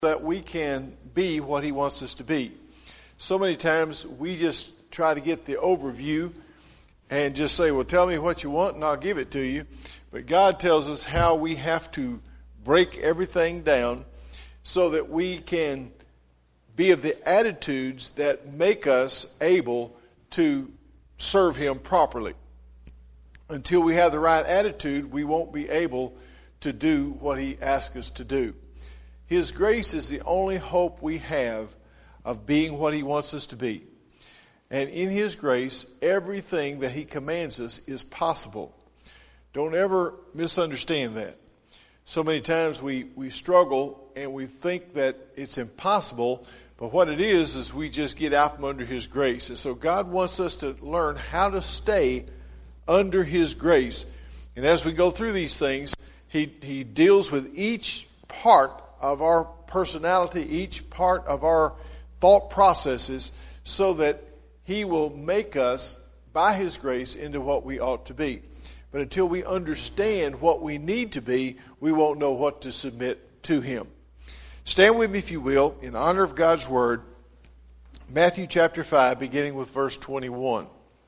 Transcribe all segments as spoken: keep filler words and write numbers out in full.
that we can be what he wants us to be. So many times we just try to get the overview and just say, well, tell me what you want and I'll give it to you. But God tells us how we have to break everything down so that we can be of the attitudes that make us able to serve him properly. Until we have the right attitude, we won't be able to do what he asks us to do. His grace is the only hope we have of being what he wants us to be. And in his grace, everything that he commands us is possible. Don't ever misunderstand that. So many times we, we struggle and we think that it's impossible, but what it is is we just get out from under his grace. And so God wants us to learn how to stay under his grace. And as we go through these things, he, he deals with each part of our personality, each part of our thought processes, so that he will make us, by his grace, into what we ought to be. But until we understand what we need to be, we won't know what to submit to him. Stand with me, if you will, in honor of God's word. Matthew chapter five, beginning with verse twenty-one.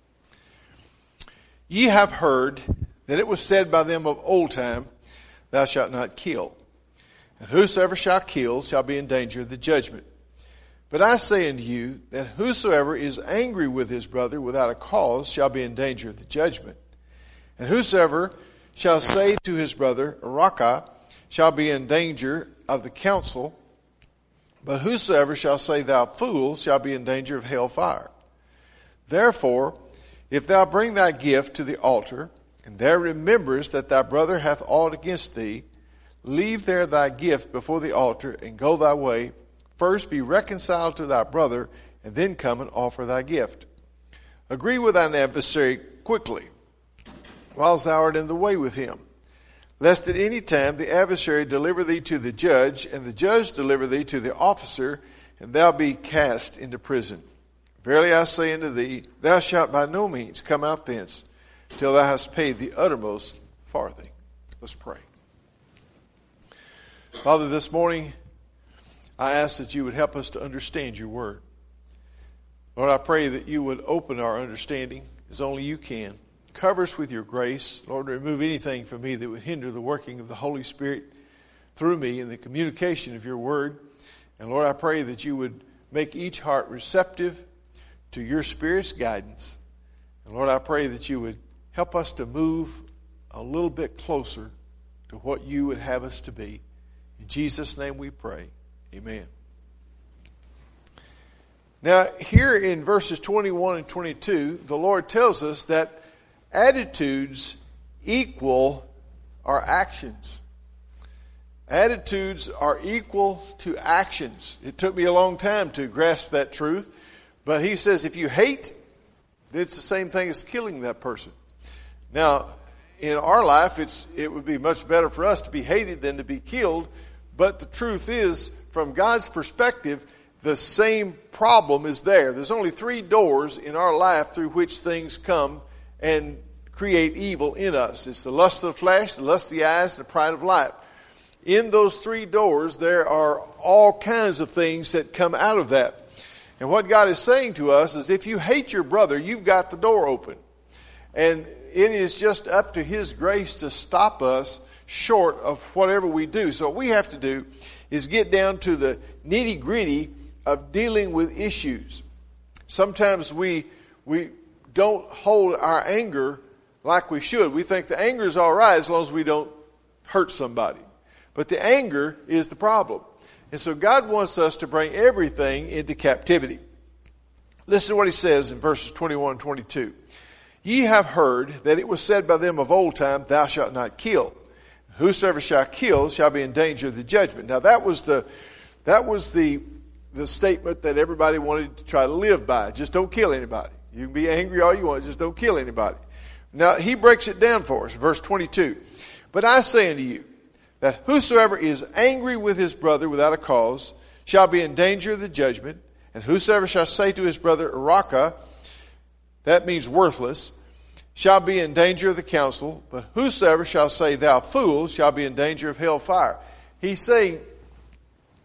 Ye have heard that it was said by them of old time, Thou shalt not kill. And whosoever shall kill shall be in danger of the judgment. But I say unto you that whosoever is angry with his brother without a cause shall be in danger of the judgment. And whosoever shall say to his brother, Raca, shall be in danger of the council. But whosoever shall say, Thou fool, shall be in danger of hell fire. Therefore, if thou bring thy gift to the altar, and there rememberest that thy brother hath aught against thee, leave there thy gift before the altar, and go thy way. First be reconciled to thy brother, and then come and offer thy gift. Agree with thine adversary quickly, whilst thou art in the way with him, lest at any time the adversary deliver thee to the judge, and the judge deliver thee to the officer, and thou be cast into prison. Verily I say unto thee, thou shalt by no means come out thence, till thou hast paid the uttermost farthing. Let's pray. Father, this morning, I ask that you would help us to understand your word. Lord, I pray that you would open our understanding as only you can. Cover us with your grace. Lord, remove anything from me that would hinder the working of the Holy Spirit through me in the communication of your word. And Lord, I pray that you would make each heart receptive to your Spirit's guidance. And Lord, I pray that you would help us to move a little bit closer to what you would have us to be. In Jesus' name we pray. Amen. Now, here in verses twenty-one and twenty-two, the Lord tells us that attitudes equal our actions. Attitudes are equal to actions. It took me a long time to grasp that truth. But he says if you hate, it's the same thing as killing that person. Now, in our life, it's it would be much better for us to be hated than to be killed. But the truth is, from God's perspective, the same problem is there. There's only three doors in our life through which things come and create evil in us. It's the lust of the flesh, the lust of the eyes, the pride of life. In those three doors, there are all kinds of things that come out of that. And what God is saying to us is if you hate your brother, you've got the door open. And it is just up to his grace to stop us short of whatever we do. So what we have to do is get down to the nitty-gritty of dealing with issues. Sometimes we we don't hold our anger like we should. We think the anger is all right as long as we don't hurt somebody. But the anger is the problem. And so God wants us to bring everything into captivity. Listen to what he says in verses twenty-one and twenty-two. Ye have heard that it was said by them of old time, Thou shalt not kill. Whosoever shall kill shall be in danger of the judgment. Now that was the that was the the statement that everybody wanted to try to live by. Just don't kill anybody. You can be angry all you want, just don't kill anybody. Now he breaks it down for us, verse twenty-two. But I say unto you, that whosoever is angry with his brother without a cause shall be in danger of the judgment. And whosoever shall say to his brother, Raca, that means worthless, shall be in danger of the council. But whosoever shall say, Thou fool, shall be in danger of hell fire. He's saying,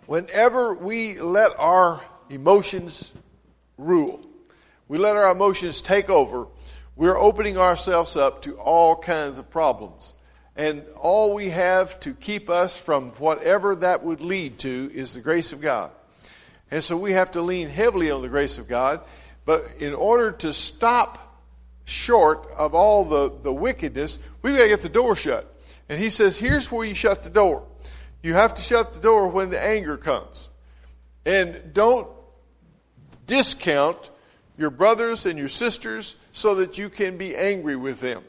whenever we let our emotions rule, we let our emotions take over, we're opening ourselves up to all kinds of problems. And all we have to keep us from whatever that would lead to is the grace of God. And so we have to lean heavily on the grace of God. But in order to stop short of all the, the wickedness, we've got to get the door shut. And he says, here's where you shut the door. You have to shut the door when the anger comes. And don't discount your brothers and your sisters so that you can be angry with them.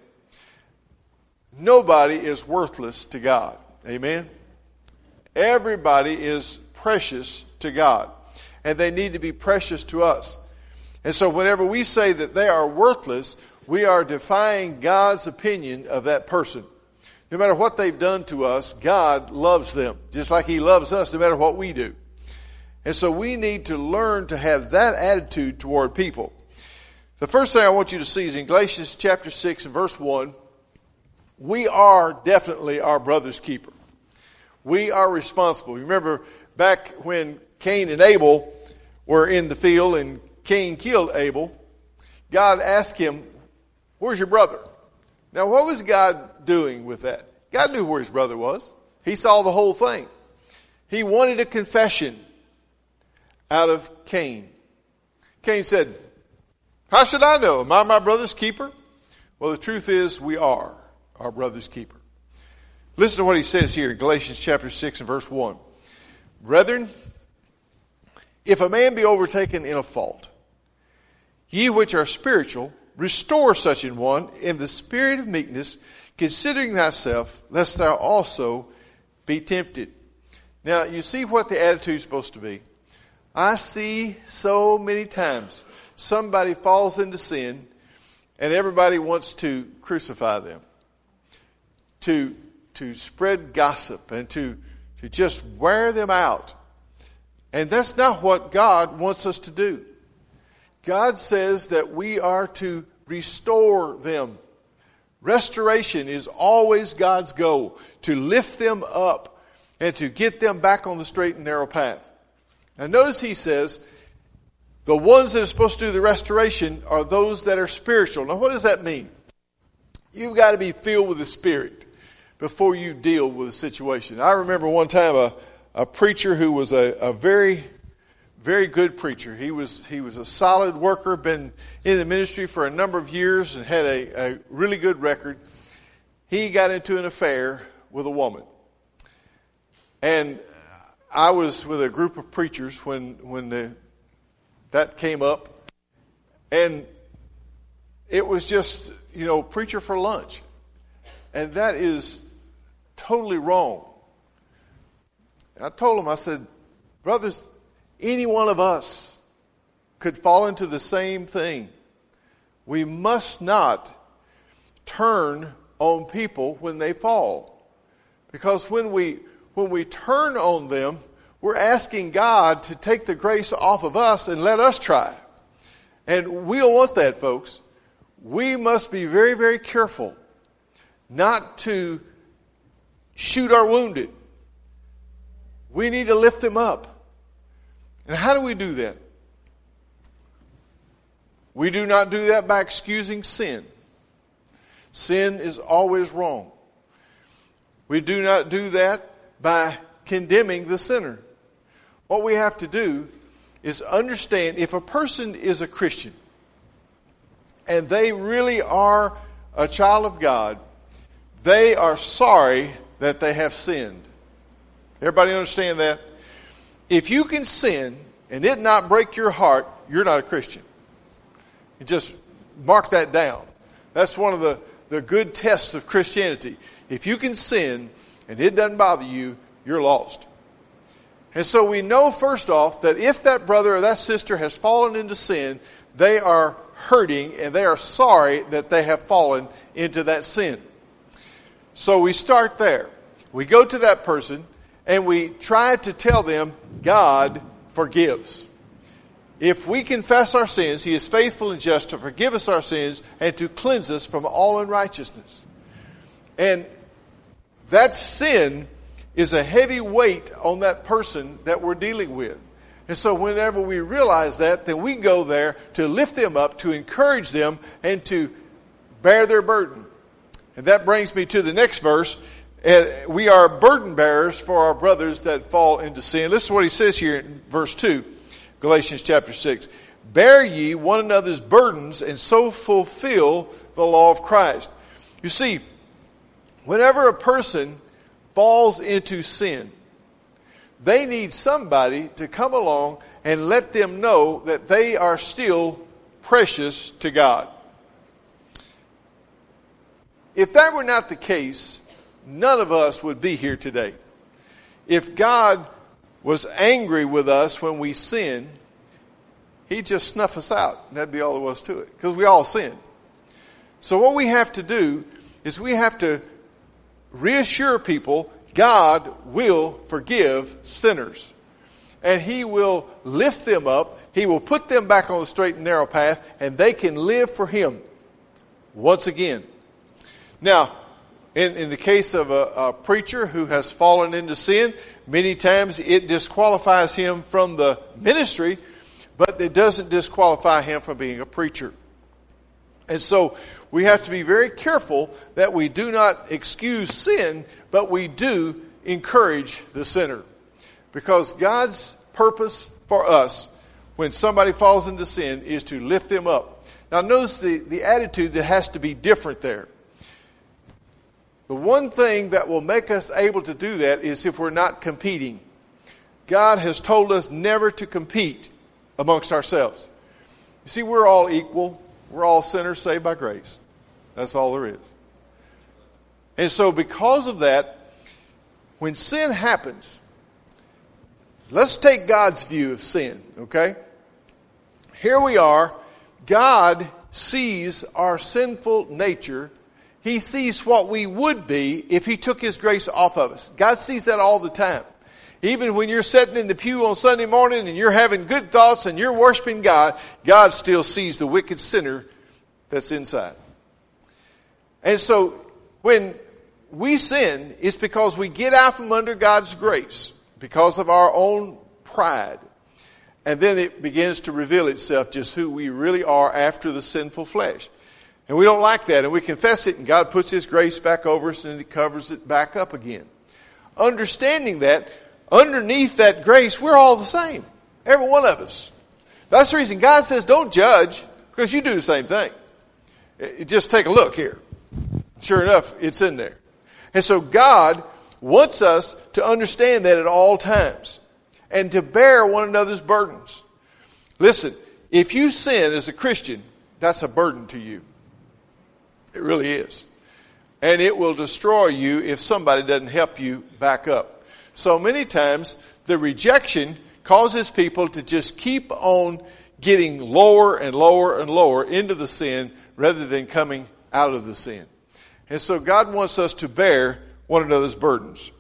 Nobody is worthless to God. Amen? Everybody is precious to God. And they need to be precious to us. And so whenever we say that they are worthless, we are defying God's opinion of that person. No matter what they've done to us, God loves them, just like He loves us no matter what we do. And so we need to learn to have that attitude toward people. The first thing I want you to see is in Galatians chapter six and verse one, we are definitely our brother's keeper. We are responsible. Remember back when Cain and Abel were in the field and Cain killed Abel, God asked him, where's your brother? Now, what was God doing with that? God knew where his brother was. He saw the whole thing. He wanted a confession out of Cain. Cain said, how should I know? Am I my brother's keeper? Well, the truth is we are our brother's keeper. Listen to what he says here in Galatians chapter six and verse one. Brethren, if a man be overtaken in a fault, ye which are spiritual, restore such an one in the spirit of meekness, considering thyself, lest thou also be tempted. Now, you see what the attitude is supposed to be. I see so many times somebody falls into sin and everybody wants to crucify them, to, to spread gossip and to, to just wear them out. And that's not what God wants us to do. God says that we are to restore them. Restoration is always God's goal, to lift them up and to get them back on the straight and narrow path. Now notice he says, the ones that are supposed to do the restoration are those that are spiritual. Now what does that mean? You've got to be filled with the Spirit before you deal with a situation. I remember one time a, a preacher who was a, a very, very good preacher. He was he was a solid worker, been in the ministry for a number of years and had a, a really good record. He got into an affair with a woman. And I was with a group of preachers when when the, that came up. And it was just, you know, preacher for lunch. And that is totally wrong. I told him, I said, brothers, any one of us could fall into the same thing. We must not turn on people when they fall. Because when we when we turn on them, we're asking God to take the grace off of us and let us try. And we don't want that, folks. We must be very, very careful not to shoot our wounded. We need to lift them up. And how do we do that? We do not do that by excusing sin. Sin is always wrong. We do not do that by condemning the sinner. What we have to do is understand if a person is a Christian and they really are a child of God, they are sorry that they have sinned. Everybody understand that? If you can sin and it not break your heart, you're not a Christian. You just mark that down. That's one of the, the good tests of Christianity. If you can sin and it doesn't bother you, you're lost. And so we know first off that if that brother or that sister has fallen into sin, they are hurting and they are sorry that they have fallen into that sin. So we start there. We go to that person and we try to tell them God forgives. If we confess our sins, He is faithful and just to forgive us our sins and to cleanse us from all unrighteousness. And that sin is a heavy weight on that person that we're dealing with. And so whenever we realize that, then we go there to lift them up, to encourage them, and to bear their burden. And that brings me to the next verse. We are burden bearers for our brothers that fall into sin. Listen to what he says here in verse two, Galatians chapter six. Bear ye one another's burdens, and so fulfill the law of Christ. You see, whenever a person falls into sin, they need somebody to come along and let them know that they are still precious to God. If that were not the case, none of us would be here today. If God was angry with us when we sin, He'd just snuff us out. That'd be all there was to it, because we all sin. So what we have to do is we have to reassure people God will forgive sinners. And He will lift them up. He will put them back on the straight and narrow path, and they can live for Him once again. Now, in, in the case of a, a preacher who has fallen into sin, many times it disqualifies him from the ministry, but it doesn't disqualify him from being a preacher. And so we have to be very careful that we do not excuse sin, but we do encourage the sinner. Because God's purpose for us when somebody falls into sin is to lift them up. Now notice the, the attitude that has to be different there. The one thing that will make us able to do that is if we're not competing. God has told us never to compete amongst ourselves. You see, we're all equal. We're all sinners saved by grace. That's all there is. And so because of that, when sin happens, let's take God's view of sin, okay? Here we are. God sees our sinful nature. He sees what we would be if He took His grace off of us. God sees that all the time. Even when you're sitting in the pew on Sunday morning and you're having good thoughts and you're worshiping God, God still sees the wicked sinner that's inside. And so when we sin, it's because we get out from under God's grace because of our own pride. And then it begins to reveal itself just who we really are after the sinful flesh. And we don't like that, and we confess it, and God puts His grace back over us, and He covers it back up again. Understanding that, underneath that grace, we're all the same. Every one of us. That's the reason God says don't judge, because you do the same thing. Just take a look here. Sure enough, it's in there. And so God wants us to understand that at all times, and to bear one another's burdens. Listen, if you sin as a Christian, that's a burden to you. It really is. And it will destroy you if somebody doesn't help you back up. So many times, the rejection causes people to just keep on getting lower and lower and lower into the sin rather than coming out of the sin. And so God wants us to bear one another's burdens.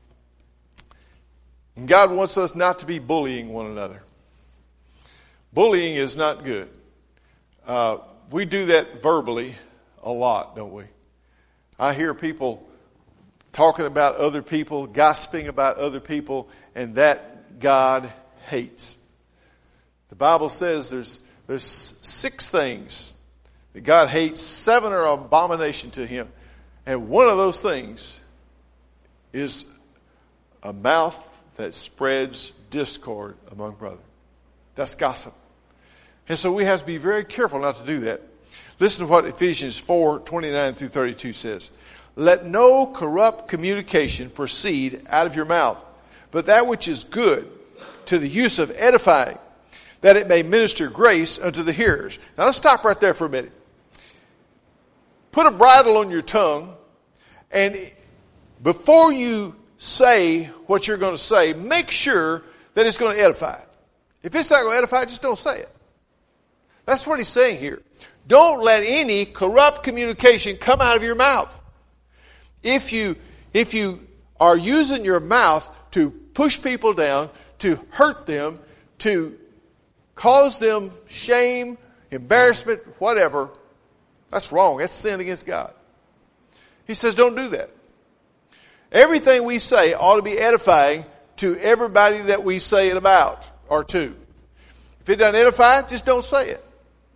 And God wants us not to be bullying one another. Bullying is not good. Uh, we do that verbally a lot, don't we? I hear people talking about other people, gossiping about other people, and that God hates. The Bible says there's there's six things that God hates. Seven are an abomination to Him. And one of those things is a mouth that spreads discord among brothers. That's gossip. And so we have to be very careful not to do that. Listen to what Ephesians four, twenty-nine through thirty-two says. Let no corrupt communication proceed out of your mouth, but that which is good to the use of edifying, that it may minister grace unto the hearers. Now let's stop right there for a minute. Put a bridle on your tongue, and before you say what you're going to say, make sure that it's going to edify. If it's not going to edify, just don't say it. That's what he's saying here. Don't let any corrupt communication come out of your mouth. If you, if you are using your mouth to push people down, to hurt them, to cause them shame, embarrassment, whatever, that's wrong. That's sin against God. He says don't do that. Everything we say ought to be edifying to everybody that we say it about or to. If it doesn't edify, just don't say it.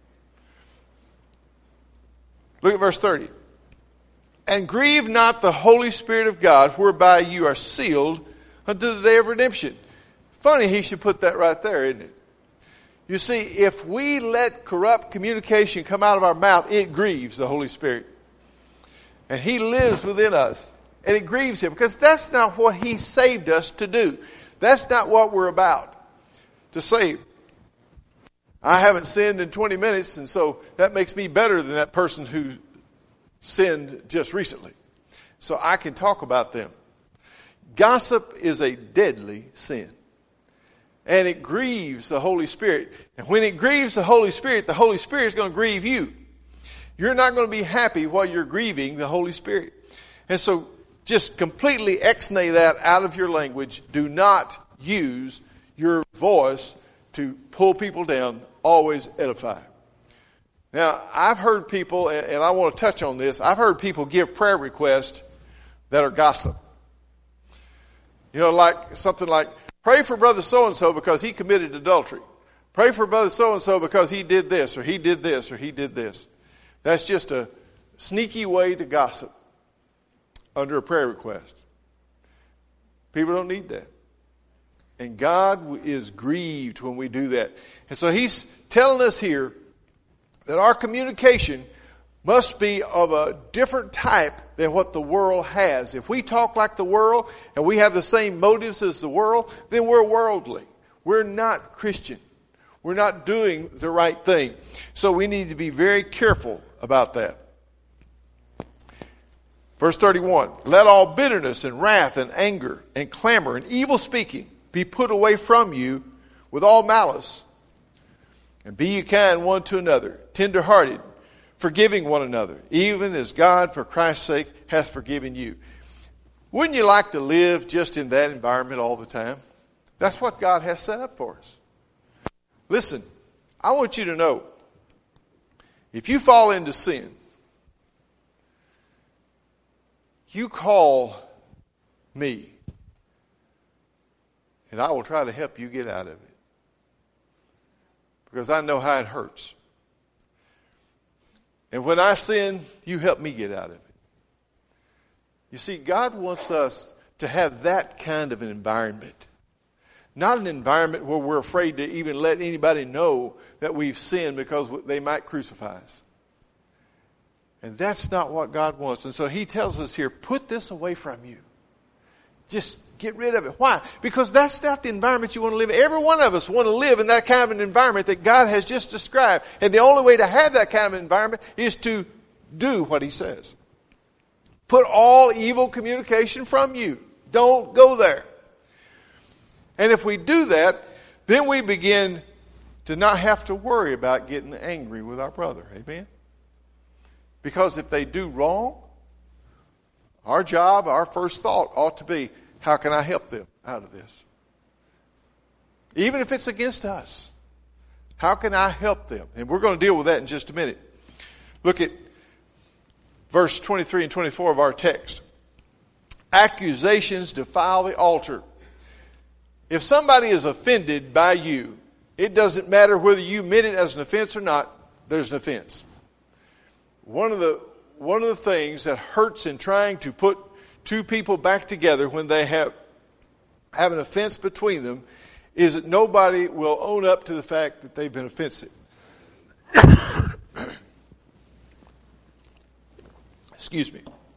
Look at verse thirty. And grieve not the Holy Spirit of God, whereby you are sealed unto the day of redemption. Funny he should put that right there, isn't it? You see, if we let corrupt communication come out of our mouth, it grieves the Holy Spirit. And he lives within us. And it grieves him because that's not what he saved us to do. That's not what we're about. To say, I haven't sinned in twenty minutes, and so that makes me better than that person who sinned just recently. So I can talk about them. Gossip is a deadly sin. And it grieves the Holy Spirit. And when it grieves the Holy Spirit, the Holy Spirit is going to grieve you. You're not going to be happy while you're grieving the Holy Spirit. And so just completely exnay that out of your language. Do not use your voice to pull people down. Always edify. Now, I've heard people, and I want to touch on this, I've heard people give prayer requests that are gossip. You know, like something like, pray for brother so-and-so because he committed adultery. Pray for brother so-and-so because he did this, or he did this, or he did this. That's just a sneaky way to gossip under a prayer request. People don't need that. And God is grieved when we do that. And so he's telling us here that our communication must be of a different type than what the world has. If we talk like the world and we have the same motives as the world, then we're worldly. We're not Christian. We're not doing the right thing. So we need to be very careful about that. Verse thirty-one, let all bitterness and wrath and anger and clamor and evil speaking be put away from you with all malice. And be ye kind one to another, tender-hearted, forgiving one another, even as God for Christ's sake hath forgiven you. Wouldn't you like to live just in that environment all the time? That's what God has set up for us. Listen, I want you to know, if you fall into sin, you call me, and I will try to help you get out of it. Because I know how it hurts. And when I sin, you help me get out of it. You see, God wants us to have that kind of an environment. Not an environment where we're afraid to even let anybody know that we've sinned because they might crucify us. And that's not what God wants. And so he tells us here, put this away from you. Just get rid of it. Why? Because that's not the environment you want to live in. Every one of us want to live in that kind of an environment that God has just described. And the only way to have that kind of environment is to do what he says. Put all evil communication from you. Don't go there. And if we do that, then we begin to not have to worry about getting angry with our brother. Amen? Because if they do wrong, our job, our first thought ought to be, how can I help them out of this? Even if it's against us. How can I help them? And we're going to deal with that in just a minute. Look at verse twenty-three and twenty-four of our text. Accusations defile the altar. If somebody is offended by you, it doesn't matter whether you meant it as an offense or not, there's an offense. One of the one of the things that hurts in trying to put two people back together when they have have an offense between them is that nobody will own up to the fact that they've been offensive. Excuse me.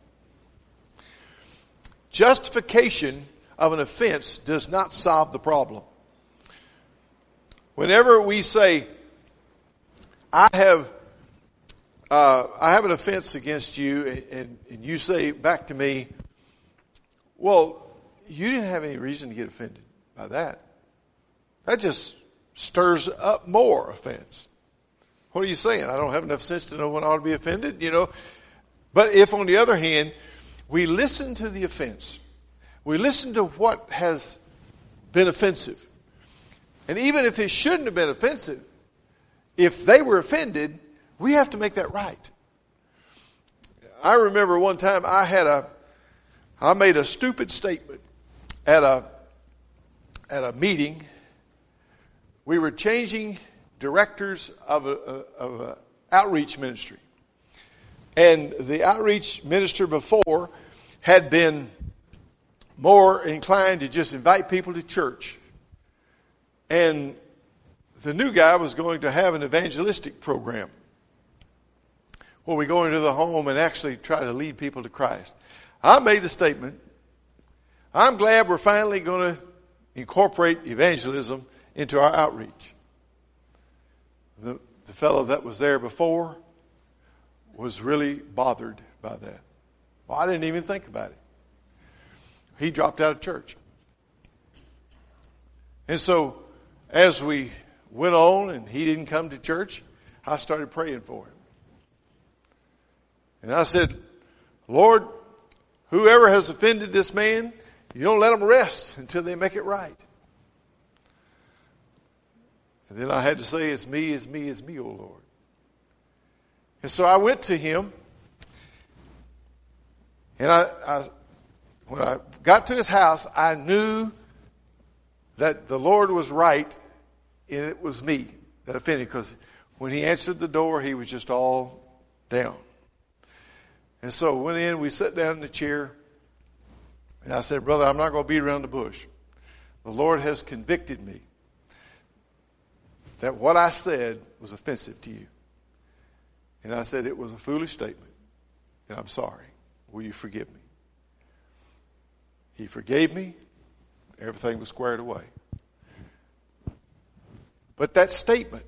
Justification of an offense does not solve the problem. Whenever we say, I have uh, I have an offense against you, and, and, and you say back to me, well, you didn't have any reason to get offended by that. That just stirs up more offense. What are you saying? I don't have enough sense to know when I ought to be offended, you know. But if, on the other hand, we listen to the offense, we listen to what has been offensive, and even if it shouldn't have been offensive, if they were offended, we have to make that right. I remember one time I had a, I made a stupid statement at a at a meeting. We were changing directors of a, of a outreach ministry. And the outreach minister before had been more inclined to just invite people to church. And the new guy was going to have an evangelistic program where we go into the home and actually try to lead people to Christ. I made the statement, I'm glad we're finally going to incorporate evangelism into our outreach. The, the fellow that was there before was really bothered by that. Well, I didn't even think about it. He dropped out of church. And so, as we went on and he didn't come to church, I started praying for him. And I said, Lord, whoever has offended this man, you don't let them rest until they make it right. And then I had to say, it's me, it's me, it's me, O Lord. And so I went to him, and I, I, when I got to his house, I knew that the Lord was right, and it was me that offended, because when he answered the door, he was just all down. And so went in, we sat down in the chair, and I said, brother, I'm not going to beat around the bush. The Lord has convicted me that what I said was offensive to you. And I said it was a foolish statement, and I'm sorry. Will you forgive me? He forgave me. Everything was squared away. But that statement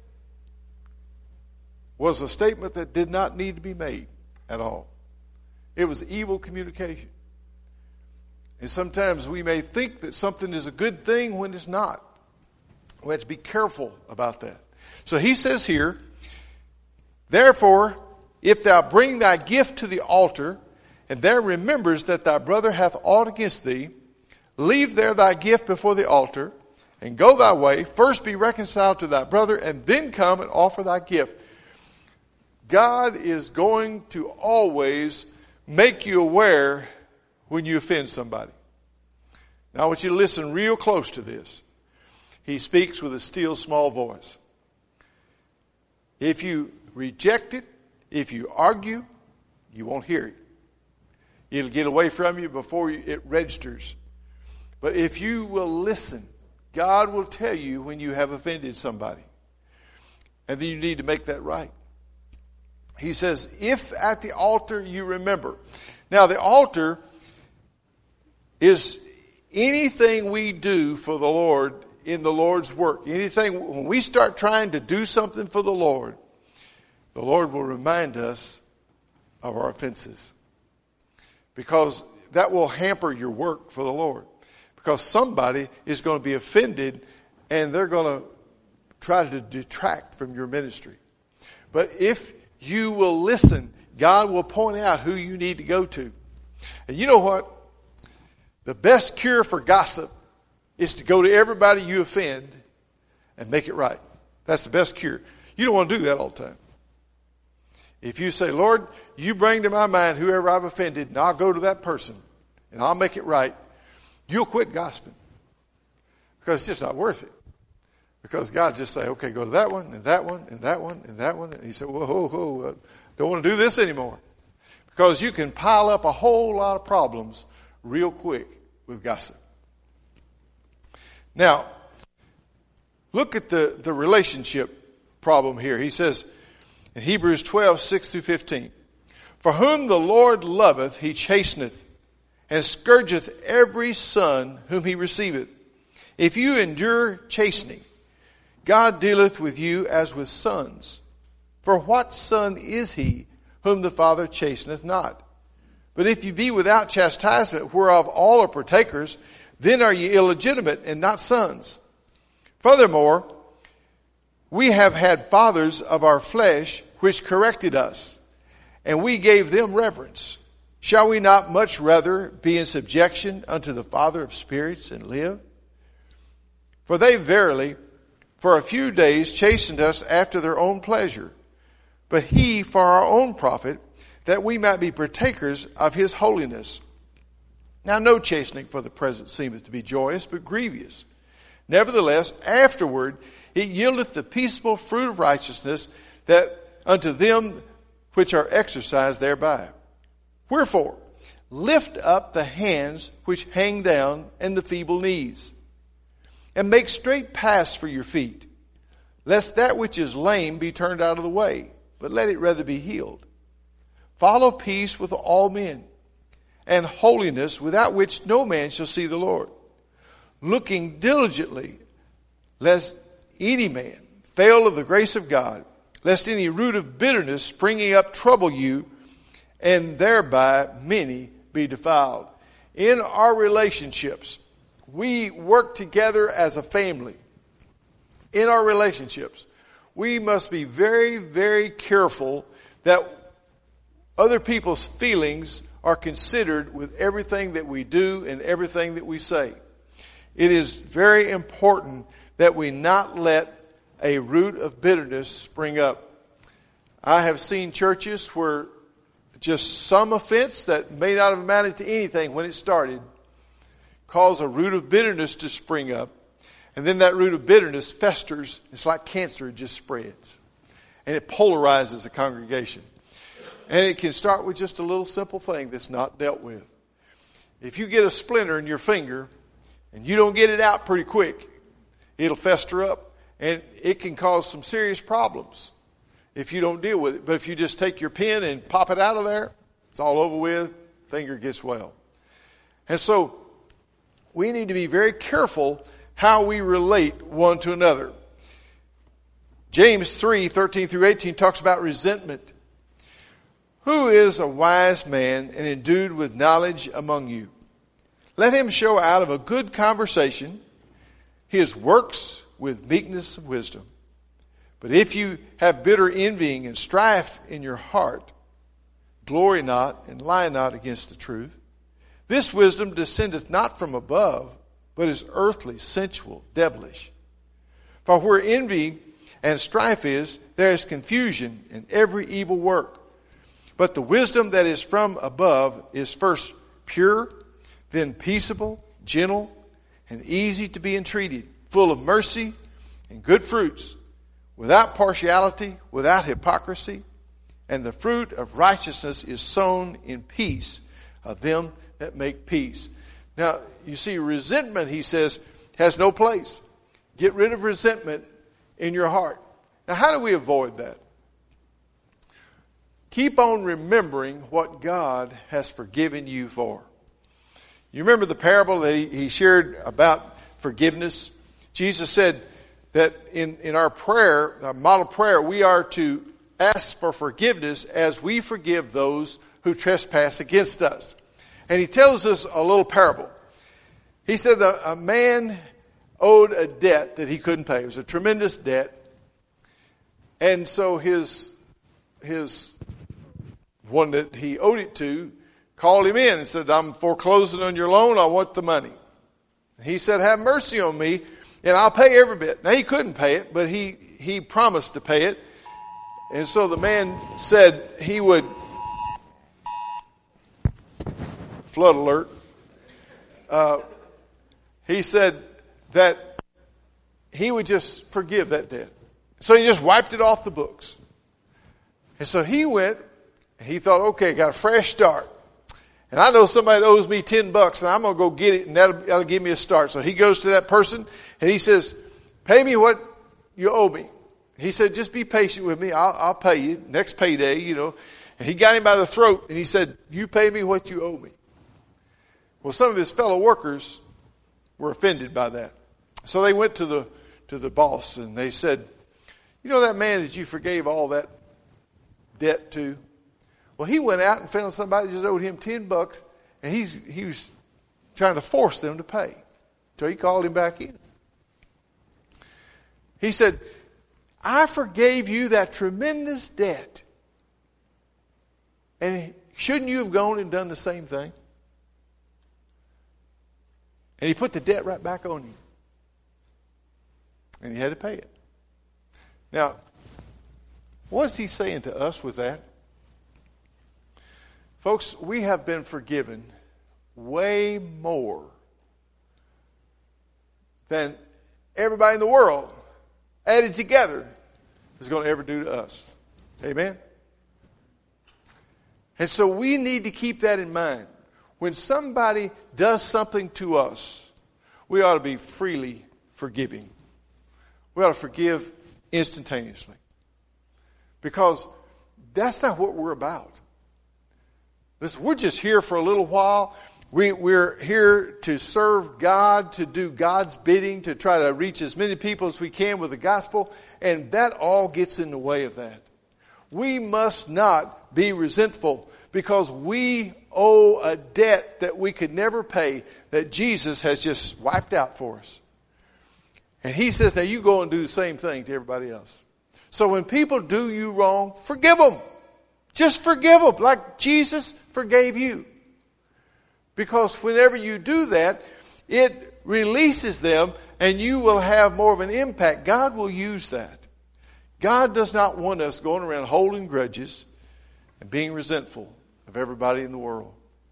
was a statement that did not need to be made at all. It was evil communication. And sometimes we may think that something is a good thing when it's not. We have to be careful about that. So he says here, therefore, if thou bring thy gift to the altar, and there remembers that thy brother hath aught against thee, leave there thy gift before the altar, and go thy way. First be reconciled to thy brother, and then come and offer thy gift. God is going to always make you aware when you offend somebody. Now I want you to listen real close to this. He speaks with a still small voice. If you reject it, if you argue, you won't hear it. It'll get away from you before it registers. But if you will listen, God will tell you when you have offended somebody. And then you need to make that right. He says, if at the altar you remember. Now the altar is anything we do for the Lord in the Lord's work. Anything, when we start trying to do something for the Lord, the Lord will remind us of our offenses. Because that will hamper your work for the Lord. Because somebody is going to be offended and they're going to try to detract from your ministry. But if you will listen, God will point out who you need to go to. And you know what? The best cure for gossip is to go to everybody you offend and make it right. That's the best cure. You don't want to do that all the time. If you say, Lord, you bring to my mind whoever I've offended, and I'll go to that person, and I'll make it right, you'll quit gossiping. Because it's just not worth it. Because God just say, okay, go to that one, and that one, and that one, and that one. And he said, whoa, whoa, whoa, don't want to do this anymore. Because you can pile up a whole lot of problems real quick with gossip. Now, look at the, the relationship problem here. He says in Hebrews twelve, six through fifteen, for whom the Lord loveth, he chasteneth, and scourgeth every son whom he receiveth. If you endure chastening, God dealeth with you as with sons. For what son is he whom the Father chasteneth not? But if you be without chastisement, whereof all are partakers, then are ye illegitimate and not sons. Furthermore, we have had fathers of our flesh which corrected us, and we gave them reverence. Shall we not much rather be in subjection unto the Father of spirits and live? For they verily for a few days chastened us after their own pleasure, but he for our own profit, that we might be partakers of his holiness. Now no chastening for the present seemeth to be joyous, but grievous. Nevertheless, afterward it yieldeth the peaceable fruit of righteousness, that unto them which are exercised thereby. Wherefore, lift up the hands which hang down, and the feeble knees, and make straight paths for your feet, lest that which is lame be turned out of the way, but let it rather be healed. Follow peace with all men, and holiness, without which no man shall see the Lord. Looking diligently, lest any man fail of the grace of God, lest any root of bitterness springing up trouble you, and thereby many be defiled. In our relationships, we work together as a family. In our relationships, we must be very, very careful that other people's feelings are considered with everything that we do and everything that we say. It is very important that we not let a root of bitterness spring up. I have seen churches where just some offense that may not have amounted to anything when it started cause a root of bitterness to spring up. And then that root of bitterness festers. It's like cancer. It just spreads. And it polarizes a congregation. And it can start with just a little simple thing that's not dealt with. If you get a splinter in your finger and you don't get it out pretty quick, it'll fester up. And it can cause some serious problems if you don't deal with it. But if you just take your pen and pop it out of there, it's all over with. Finger gets well. And so we need to be very careful how we relate one to another. James three, thirteen through eighteen talks about resentment. Who is a wise man and endued with knowledge among you? Let him show out of a good conversation his works with meekness of wisdom. But if you have bitter envying and strife in your heart, glory not and lie not against the truth. This wisdom descendeth not from above, but is earthly, sensual, devilish. For where envy and strife is, there is confusion and every evil work. But the wisdom that is from above is first pure, then peaceable, gentle, and easy to be entreated, full of mercy and good fruits, without partiality, without hypocrisy. And the fruit of righteousness is sown in peace of them that make peace. Now, you see, resentment, he says, has no place. Get rid of resentment in your heart. Now, how do we avoid that? Keep on remembering what God has forgiven you for. You remember the parable that he, he shared about forgiveness? Jesus said that in, in our prayer, our model prayer, we are to ask for forgiveness as we forgive those who trespass against us. And he tells us a little parable. He said that a man owed a debt that he couldn't pay. It was a tremendous debt. And so his, his one that he owed it to called him in and said, I'm foreclosing on your loan. I want the money. He said, have mercy on me and I'll pay every bit. Now he couldn't pay it, but he, he promised to pay it. And so the man said he would, flood alert, uh, he said that he would just forgive that debt. So he just wiped it off the books. And so he went, and he thought, okay, got a fresh start. And I know somebody that owes me ten bucks, and I'm going to go get it, and that'll, that'll give me a start. So he goes to that person, and he says, pay me what you owe me. He said, just be patient with me. I'll, I'll pay you next payday, you know. And he got him by the throat, and he said, you pay me what you owe me. Well, some of his fellow workers were offended by that. So they went to the to the boss, and they said, you know that man that you forgave all that debt to? Well, he went out and found somebody that just owed him ten bucks, and he's he was trying to force them to pay. So he called him back in. He said, I forgave you that tremendous debt. And shouldn't you have gone and done the same thing? And he put the debt right back on you. And he had to pay it. Now, what's he saying to us with that? Folks, we have been forgiven way more than everybody in the world added together is going to ever do to us. Amen? And so we need to keep that in mind. When somebody does something to us, we ought to be freely forgiving. We ought to forgive instantaneously. Because that's not what we're about. Listen, we're just here for a little while. We, we're here to serve God, to do God's bidding, to try to reach as many people as we can with the gospel. And that all gets in the way of that. We must not be resentful because we owe a debt that we could never pay that Jesus has just wiped out for us. And he says, now you go and do the same thing to everybody else. So when people do you wrong, forgive them. Just forgive them like Jesus forgave you. Because whenever you do that, it releases them and you will have more of an impact. God will use that. God does not want us going around holding grudges and being resentful of everybody in the world.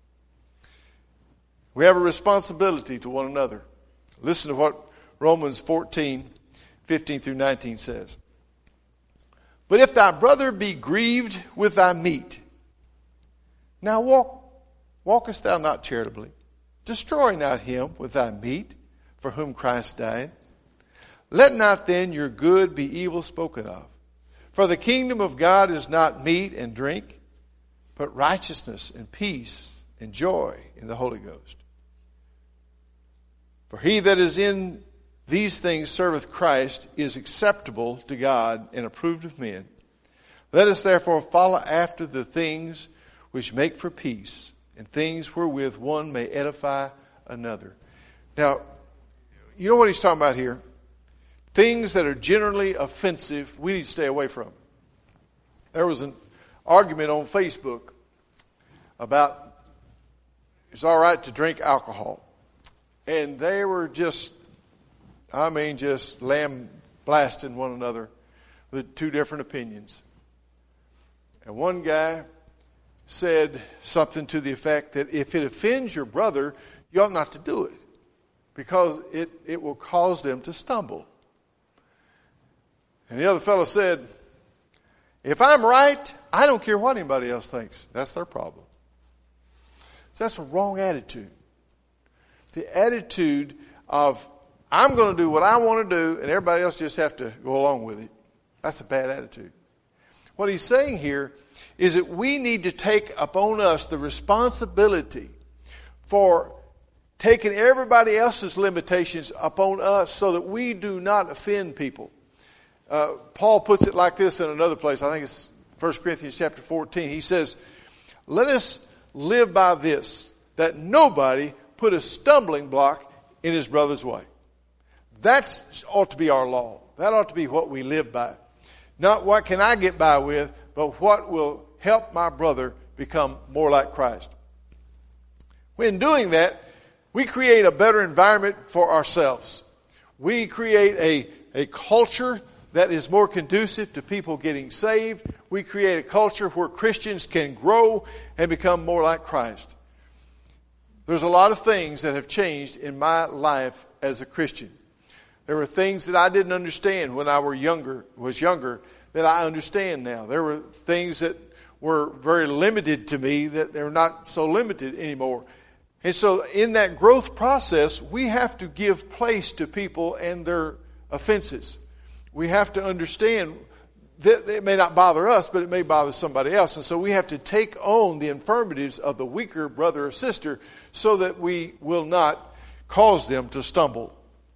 We have a responsibility to one another. Listen to what Romans fourteen, fifteen through nineteen says. But if thy brother be grieved with thy meat, now walk, walkest thou not charitably? Destroy not him with thy meat, for whom Christ died. Let not then your good be evil spoken of. For the kingdom of God is not meat and drink, but righteousness and peace and joy in the Holy Ghost. For he that is in these things serveth Christ is acceptable to God and approved of men. Let us therefore follow after the things which make for peace, and things wherewith one may edify another. Now, you know what he's talking about here? Things that are generally offensive, we need to stay away from. There was an argument on Facebook about it's all right to drink alcohol. And they were just, I mean, just lamb blasting one another with two different opinions. And one guy said something to the effect that if it offends your brother, you ought not to do it because it, it will cause them to stumble. And the other fellow said, if I'm right, I don't care what anybody else thinks. That's their problem. So that's a wrong attitude. The attitude of, I'm going to do what I want to do and everybody else just have to go along with it. That's a bad attitude. What he's saying here is that we need to take upon us the responsibility for taking everybody else's limitations upon us so that we do not offend people. Uh, Paul puts it like this in another place. I think it's First Corinthians chapter fourteen. He says, let us live by this, that nobody put a stumbling block in his brother's way. That ought to be our law. That ought to be what we live by. Not what can I get by with, but what will help my brother become more like Christ. When doing that, we create a better environment for ourselves. We create a, a culture that is more conducive to people getting saved. We create a culture where Christians can grow and become more like Christ. There's a lot of things that have changed in my life as a Christian. There were things that I didn't understand when I were younger, was younger that I understand now. There were things that were very limited to me that they're not so limited anymore. And so in that growth process, we have to give place to people and their offenses. We have to understand that it may not bother us, but it may bother somebody else. And so we have to take on the infirmities of the weaker brother or sister so that we will not cause them to stumble.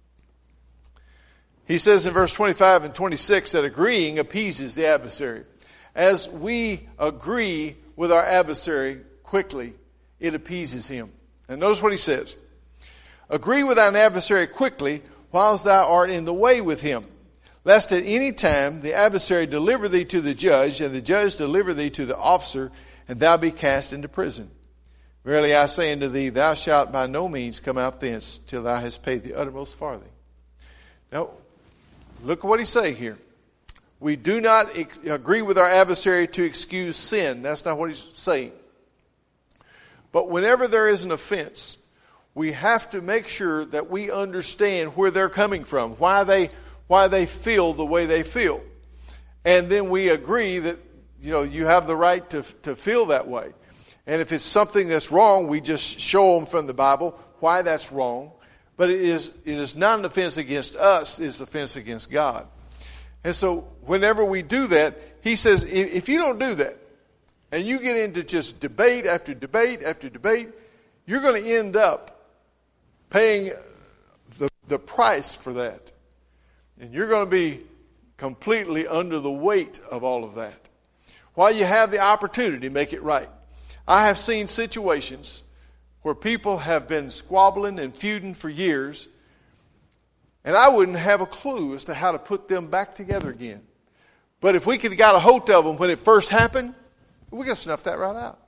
He says in verse twenty-five and twenty-six that agreeing appeases the adversary. As we agree with our adversary quickly, it appeases him. And notice what he says. Agree with thine adversary quickly whilst thou art in the way with him, lest at any time the adversary deliver thee to the judge, and the judge deliver thee to the officer, and thou be cast into prison. Verily I say unto thee, thou shalt by no means come out thence till thou hast paid the uttermost farthing. Now, look at what he's saying here. We do not ex- agree with our adversary to excuse sin. That's not what he's saying. But whenever there is an offense, we have to make sure that we understand where they're coming from, why they why they feel the way they feel. And then we agree that, you know, you have the right to to feel that way. And if it's something that's wrong, we just show them from the Bible why that's wrong. But it is it is not an offense against us, it's an offense against God. And so whenever we do that, he says, if you don't do that, and you get into just debate after debate after debate, you're going to end up paying the, the price for that. And you're going to be completely under the weight of all of that. While you have the opportunity to make it right. I have seen situations where people have been squabbling and feuding for years, and I wouldn't have a clue as to how to put them back together again. But if we could have got a hold of them when it first happened, we can snuff that right out.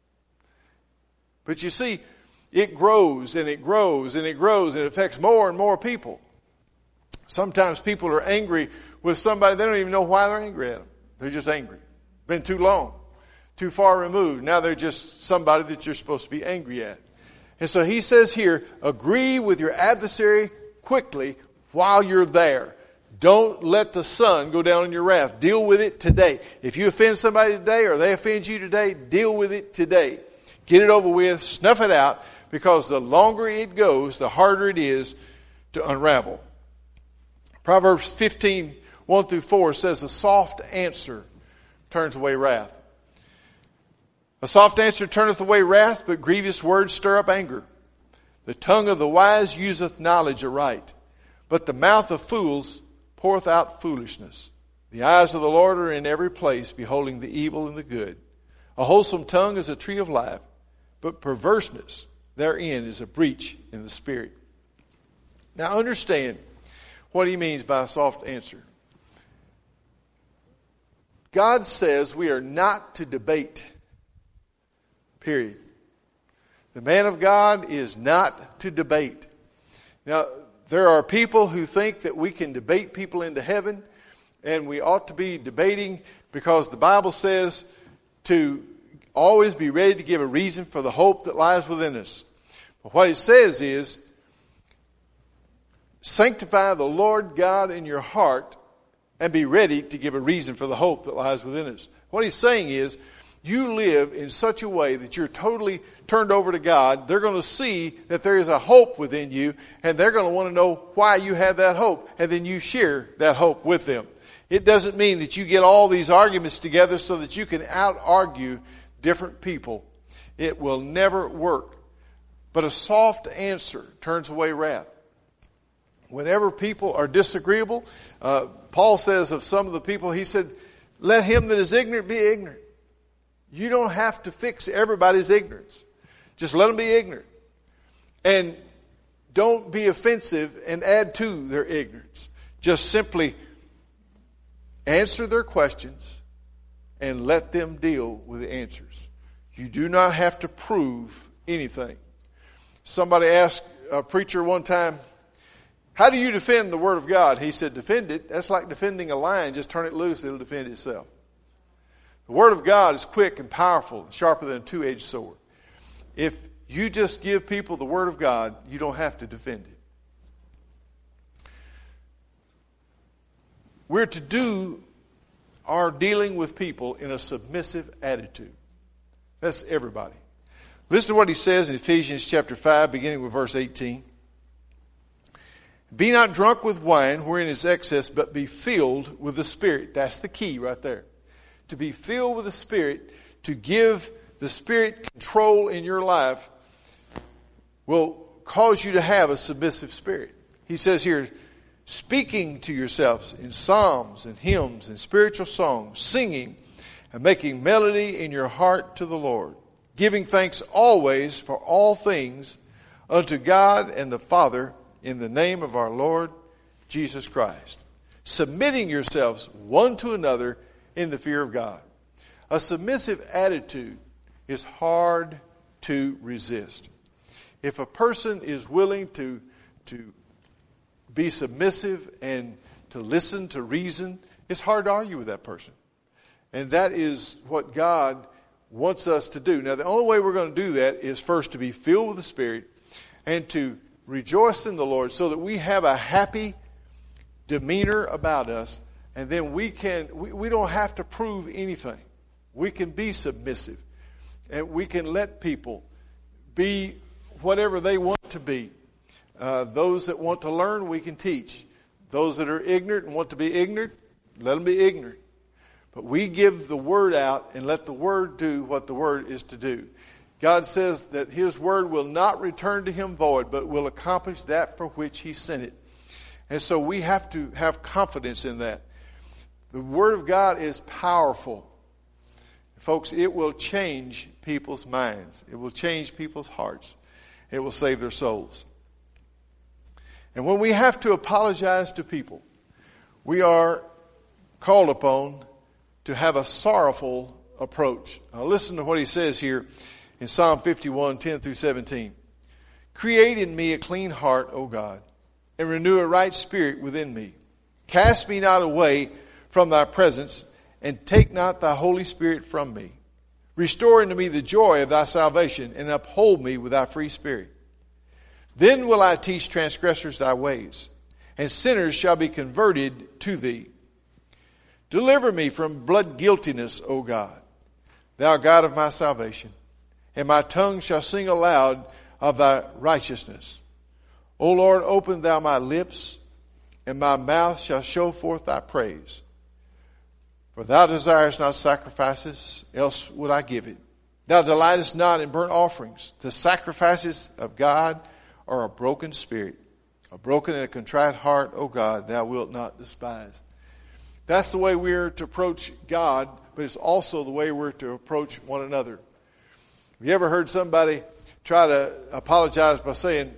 But you see, it grows and it grows and it grows and it affects more and more people. Sometimes people are angry with somebody, they don't even know why they're angry at them. They're just angry. Been too long, too far removed. Now they're just somebody that you're supposed to be angry at. And so he says here, agree with your adversary quickly while you're there. Don't let the sun go down in your wrath. Deal with it today. If you offend somebody today or they offend you today, deal with it today. Get it over with, snuff it out, because the longer it goes, the harder it is to unravel. Proverbs fifteen, one through four says, a soft answer turns away wrath. A soft answer turneth away wrath, but grievous words stir up anger. The tongue of the wise useth knowledge aright, but the mouth of fools poureth out foolishness. The eyes of the Lord are in every place, beholding the evil and the good. A wholesome tongue is a tree of life, but perverseness therein is a breach in the spirit. Now understand what he means by a soft answer. God says we are not to debate. Period. The man of God is not to debate. Now, there are people who think that we can debate people into heaven, and we ought to be debating because the Bible says to always be ready to give a reason for the hope that lies within us. But what it says is, sanctify the Lord God in your heart and be ready to give a reason for the hope that lies within us. What he's saying is, you live in such a way that you're totally turned over to God. They're going to see that there is a hope within you, and they're going to want to know why you have that hope, and then you share that hope with them. It doesn't mean that you get all these arguments together so that you can out-argue different people. It will never work. But a soft answer turns away wrath. Whenever people are disagreeable, uh, Paul says of some of the people, he said, let him that is ignorant be ignorant. You don't have to fix everybody's ignorance. Just let them be ignorant. And don't be offensive and add to their ignorance. Just simply answer their questions and let them deal with the answers. You do not have to prove anything. Somebody asked a preacher one time, how do you defend the Word of God? He said, defend it. That's like defending a lion. Just turn it loose, it'll defend itself. The Word of God is quick and powerful and sharper than a two-edged sword. If you just give people the Word of God, you don't have to defend it. We're to do our dealing with people in a submissive attitude. That's everybody. Listen to what he says in Ephesians chapter five, beginning with verse eighteen. Be not drunk with wine, wherein is excess, but be filled with the Spirit. That's the key right there. To be filled with the Spirit, to give the Spirit control in your life, will cause you to have a submissive spirit. He says here, speaking to yourselves in psalms and hymns and spiritual songs, singing and making melody in your heart to the Lord, giving thanks always for all things unto God and the Father in the name of our Lord Jesus Christ. Submitting yourselves one to another in the fear of God. A submissive attitude is hard to resist. If a person is willing to, to be submissive and to listen, to reason, it's hard to argue with that person. And that is what God wants us to do. Now, the only way we're going to do that is first to be filled with the Spirit and to rejoice in the Lord so that we have a happy demeanor about us, and then we can we, we don't have to prove anything. We can be submissive, and we can let people be whatever they want to be. Uh, those that want to learn, we can teach. Those that are ignorant and want to be ignorant, let them be ignorant. But we give the word out and let the word do what the word is to do. God says that his word will not return to him void, but will accomplish that for which he sent it. And so we have to have confidence in that. The word of God is powerful. Folks, it will change people's minds. It will change people's hearts. It will save their souls. And when we have to apologize to people, we are called upon to have a sorrowful approach. Now listen to what he says here in Psalm fifty-one, ten through seventeen. Create in me a clean heart, O God, and renew a right spirit within me. Cast me not away from thy presence, and take not thy Holy Spirit from me. Restore unto me the joy of thy salvation, and uphold me with thy free spirit. Then will I teach transgressors thy ways, and sinners shall be converted to thee. Deliver me from blood guiltiness, O God, thou God of my salvation, and my tongue shall sing aloud of thy righteousness. O Lord, open thou my lips, and my mouth shall show forth thy praise. For thou desirest not sacrifices, else would I give it. Thou delightest not in burnt offerings. The sacrifices of God are a broken spirit, a broken and a contrite heart, O God, thou wilt not despise. That's the way we're to approach God, but it's also the way we're to approach one another. Have you ever heard somebody try to apologize by saying,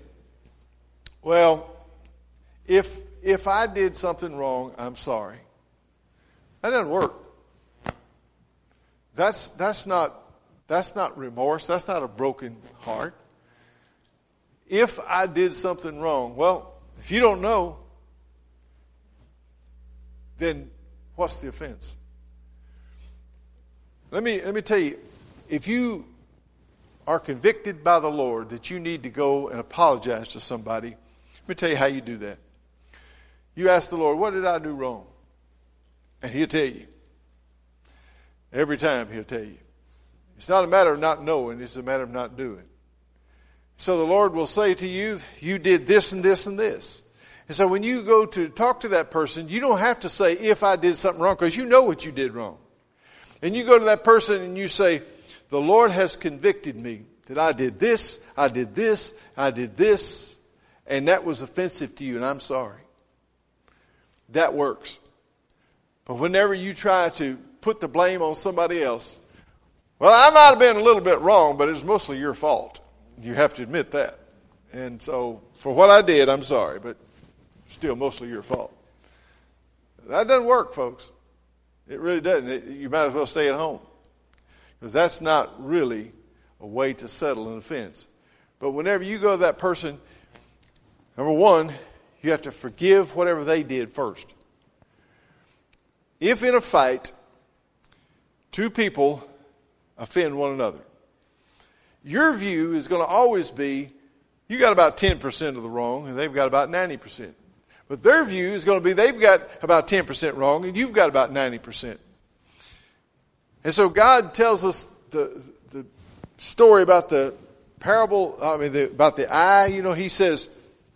well, if if I did something wrong, I'm sorry. That doesn't work. That's that's not that's not remorse. That's not a broken heart. If I did something wrong, well, if you don't know, then what's the offense? Let me let me tell you, if you are convicted by the Lord that you need to go and apologize to somebody, let me tell you how you do that. You ask the Lord, what did I do wrong? And he'll tell you. Every time he'll tell you. It's not a matter of not knowing, it's a matter of not doing. So the Lord will say to you, you did this and this and this. And so when you go to talk to that person, you don't have to say, if I did something wrong, because you know what you did wrong. And you go to that person and you say, the Lord has convicted me that I did this, I did this, I did this, and that was offensive to you, and I'm sorry. That works. But whenever you try to put the blame on somebody else, well, I might have been a little bit wrong, but it was mostly your fault. You have to admit that. And so for what I did, I'm sorry, but still mostly your fault. That doesn't work, folks. It really doesn't. It, you might as well stay at home. Because that's not really a way to settle an offense. But whenever you go to that person, number one, you have to forgive whatever they did first. If in a fight, two people offend one another, your view is going to always be, you got about ten percent of the wrong, and they've got about ninety percent. But their view is going to be, they've got about ten percent wrong, and you've got about ninety percent. And so God tells us the the story about the parable, I mean, the, about the eye. You know, he says,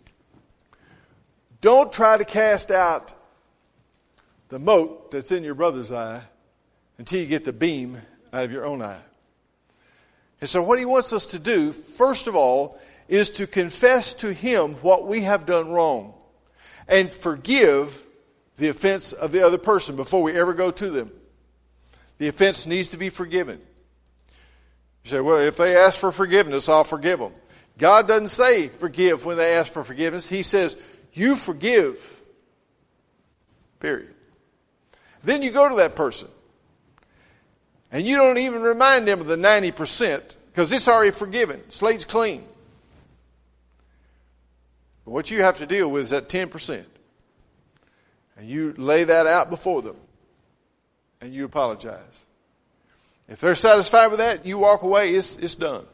don't try to cast out the mote that's in your brother's eye until you get the beam out of your own eye. And so what he wants us to do, first of all, is to confess to him what we have done wrong and forgive the offense of the other person before we ever go to them. The offense needs to be forgiven. You say, well, if they ask for forgiveness, I'll forgive them. God doesn't say forgive when they ask for forgiveness. He says, you forgive. Period. Then you go to that person. And you don't even remind them of the ninety percent because it's already forgiven. Slate's clean. But what you have to deal with is that ten percent. And you lay that out before them. And you apologize. If they're satisfied with that, you walk away, it's, it's done.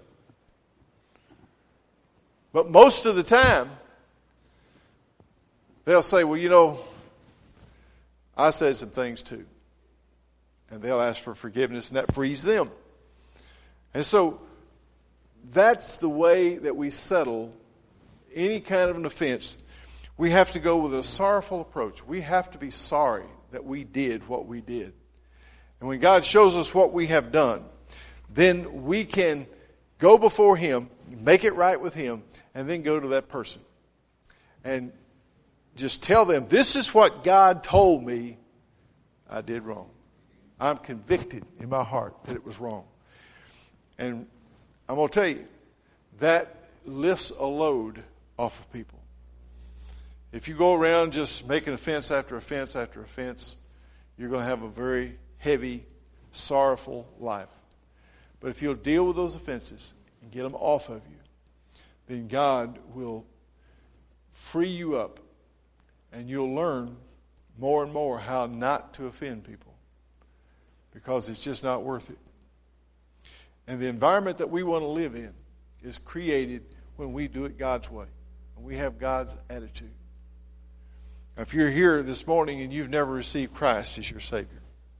But most of the time, they'll say, well, you know, I said some things too. And they'll ask for forgiveness, and that frees them. And so that's the way that we settle any kind of an offense. We have to go with a sorrowful approach. We have to be sorry that we did what we did. And when God shows us what we have done, then we can go before Him, make it right with Him, and then go to that person. And just tell them, this is what God told me I did wrong. I'm convicted in my heart that it was wrong. And I'm going to tell you, that lifts a load off of people. If you go around just making offense after offense after offense, you're going to have a very heavy, sorrowful life. But if you'll deal with those offenses and get them off of you, then God will free you up, and you'll learn more and more how not to offend people, because it's just not worth it. And the environment that we want to live in is created when we do it God's way, and we have God's attitude. Now, if you're here this morning and you've never received Christ as your Savior,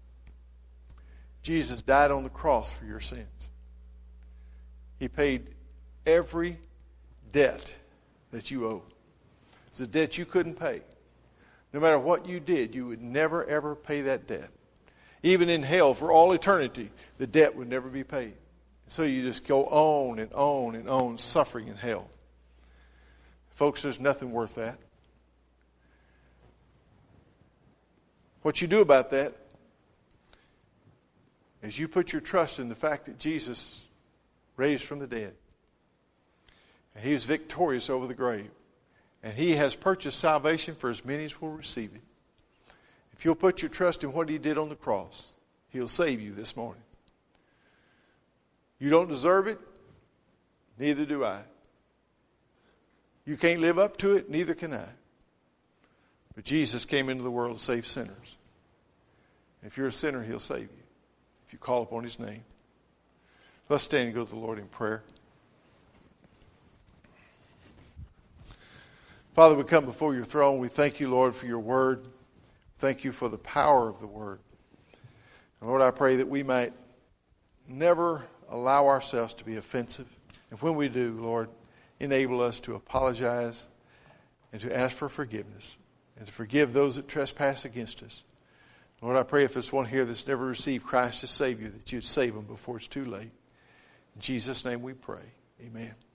Jesus died on the cross for your sins. He paid every debt that you owe. It's a debt you couldn't pay. No matter what you did, you would never, ever pay that debt. Even in hell, for all eternity, the debt would never be paid. So you just go on and on and on, suffering in hell. Folks, there's nothing worth that. What you do about that is you put your trust in the fact that Jesus raised from the dead. And He was victorious over the grave. And He has purchased salvation for as many as will receive it. If you'll put your trust in what He did on the cross, He'll save you this morning. You don't deserve it, neither do I. You can't live up to it, neither can I. But Jesus came into the world to save sinners. If you're a sinner, He'll save you if you call upon His name. Let's stand and go to the Lord in prayer. Father, we come before your throne. We thank you, Lord, for your word. Thank you for the power of the word. And Lord, I pray that we might never allow ourselves to be offensive. And when we do, Lord, enable us to apologize and to ask for forgiveness and to forgive those that trespass against us. Lord, I pray if there's one here that's never received Christ as Savior, that you'd save them before it's too late. In Jesus' name we pray. Amen.